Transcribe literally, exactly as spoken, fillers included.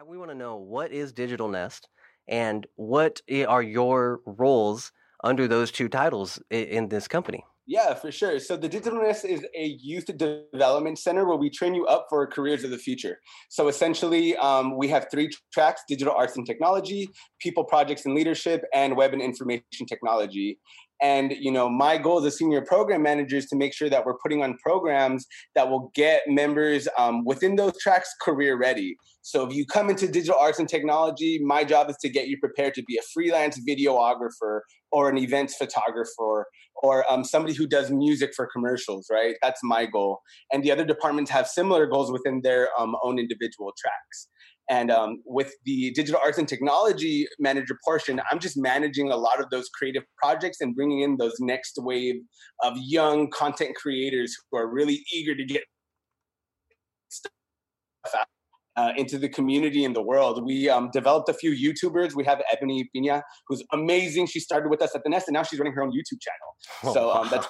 We want to know, what is Digital Nest and what i- are your roles under those two titles i- in this company? Yeah, for sure. So the Digital Nest is a youth development center where we train you up for careers of the future. So essentially, um, we have three tracks: digital arts and technology, people, projects, and leadership, and web and information technology. And you know, my goal as a senior program manager is to make sure that we're putting on programs that will get members um, within those tracks career ready. So if you come into digital arts and technology, my job is to get you prepared to be a freelance videographer or an events photographer or um, somebody who does music for commercials, right? That's my goal. And the other departments have similar goals within their um, own individual tracks. And um, with the digital arts and technology manager portion, I'm just managing a lot of those creative projects and bringing in those next wave of young content creators who are really eager to get stuff out uh, into the community and the world. We um, developed a few YouTubers. We have Ebony Pina, who's amazing. She started with us at the Nest, and now she's running her own YouTube channel. Oh, So um, wow. that's